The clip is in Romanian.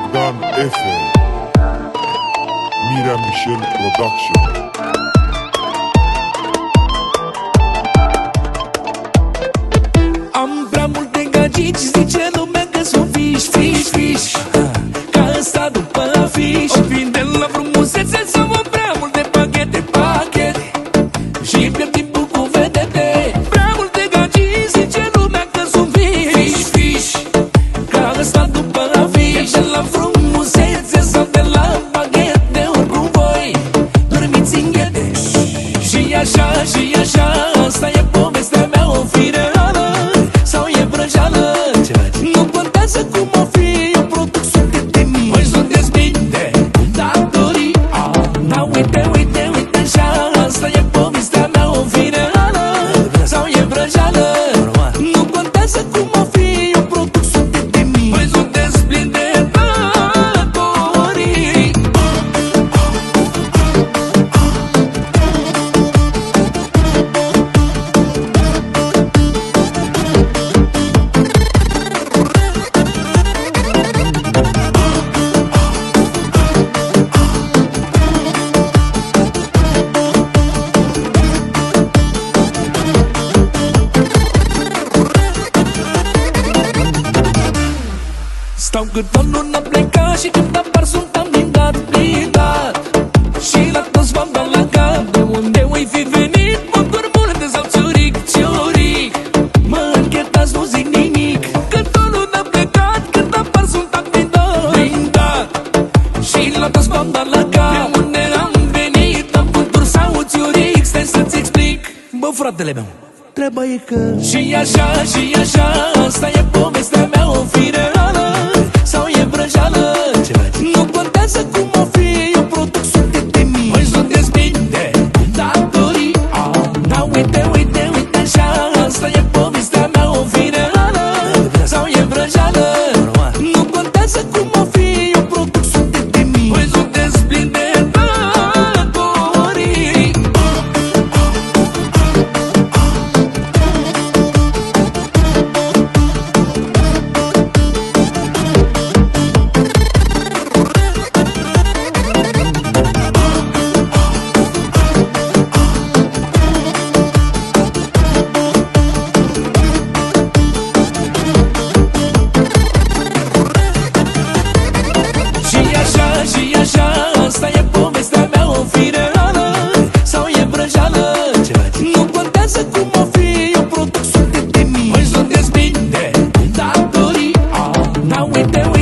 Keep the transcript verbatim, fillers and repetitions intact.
Bogdan Efe, Mira Michel Production. Am prea multe gagici, zice lumea că sunt fiș, fiș, fiș, ca ăsta după afiș. O vinde la frumusețe sau am prea multe pachete, pachete, și pierd timpul cu vedete. Prea multe gagici, zice lumea că sunt fiș, fiș, fiș, ca ăsta după afiș. De la frumusețe sau de la pachete, oricum voi dormiți în ghete. Și așa, și așa, asta e povestea mea, o fire sau e vrăjeală. Nu contează cum o fi, eu produc sute de mii. Voi sunteți bine, datorii. Da, uite, uite, uite așa, asta e povestea mea, o fire sau e vrăjeală. Nu contează cum o fi, eu produc sute de mii. Voi sunteți bine, datorii. Stau cât tonul n-a plecat și când apar sunt am blindat, blindat. Și la toți v-am dat la cap, de unde oi fi venit, mături multe sau țiuric, țiuric. Mă închetați, nu zic nimic, că tonul n-a plecat, când apar sunt am blindat, blindat. Și la toți v-am dat la cap, de unde am venit, am mături sau țiuric. Stai să-ți explic, bă fratele meu, treaba e că și așa, și așa, asta e povestea mea, o fire sau e vrăjeală. Nu contează cum o fi, eu produc sute de mii. Voi sunteți bine, datorii. Da, uite, uite, uite așa, asta e povestea mea, o fire sau e vrăjeală. Nu contează cum o fi, eu produc sute de mii. Voi sunteți bine, datorii. Și așa, asta e povestea mea, o fire sau e vrăjeală. Nu contează cum o fi, eu produc sute de mii. Voi sunteți bine, datorii. Da, uite, uite.